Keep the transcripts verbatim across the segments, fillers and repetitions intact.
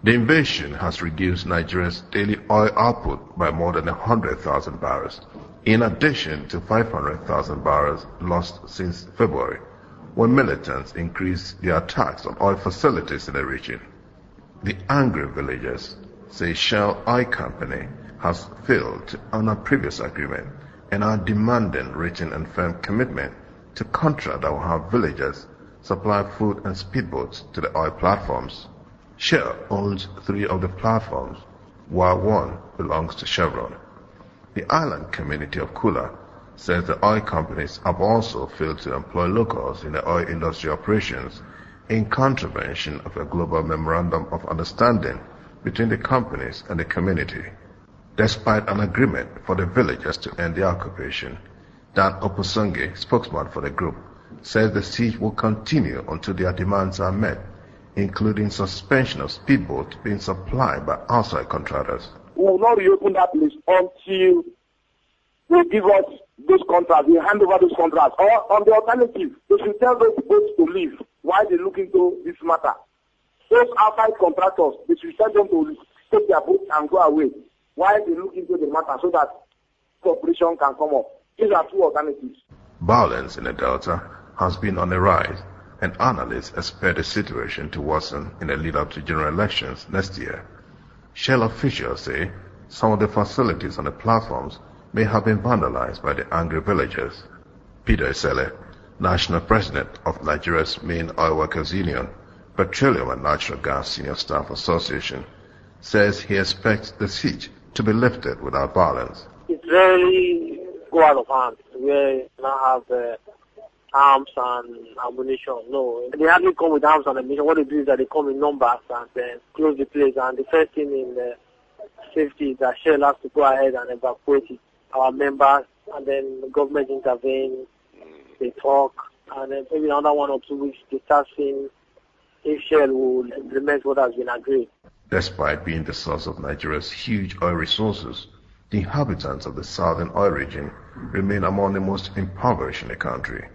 The invasion has reduced Nigeria's daily oil output by more than one hundred thousand barrels, in addition to five hundred thousand barrels lost since February, when militants increased their attacks on oil facilities in the region. The angry villagers say Shell Oil Company has failed to honor previous agreement and are demanding written and firm commitment to contract that will have villagers supply food and speedboats to the oil platforms. Shell owns three of the platforms, while one belongs to Chevron. The island community of Kula says the oil companies have also failed to employ locals in the oil industry operations in contravention of a global memorandum of understanding between the companies and the community. Despite an agreement for the villagers to end the occupation, Dan Oposunge, spokesman for the group, says the siege will continue until their demands are met, including suspension of speedboats being supplied by outside contractors. We will not reopen that list until they give us those contracts, they hand over those contracts. Or on the alternative, they should tell those boats to leave while they look into this matter. Those outside contractors, they should tell them to take their boats and go away while they look into the matter so that cooperation can come up. These are two alternatives. Violence in the Delta has been on the rise, and analysts expect the situation to worsen in the lead-up to general elections next year. Shell officials say some of the facilities on the platforms may have been vandalized by the angry villagers. Peter Esele, national president of Nigeria's main oil workers union, Petroleum and Natural Gas Senior Staff Association, says he expects the siege to be lifted without violence. It's really go out of hand where you now have uh, arms and ammunition. No, they hardly come with arms and ammunition. What they do is that they come in numbers and then close the place. And the first thing in uh, safety is that Shell has to go ahead and evacuate our members, and then the government intervenes, they talk, and then maybe another one or two weeks they start seeing if Shell will implement what has been agreed. Despite being the source of Nigeria's huge oil resources, the inhabitants of the southern oil region remain among the most impoverished in the country.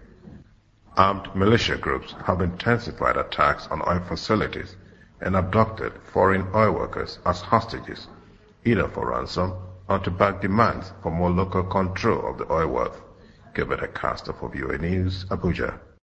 Armed militia groups have intensified attacks on oil facilities and abducted foreign oil workers as hostages, either for ransom or to back demands for more local control of the oil wealth. Gilbert Acosta for V O A News, Abuja.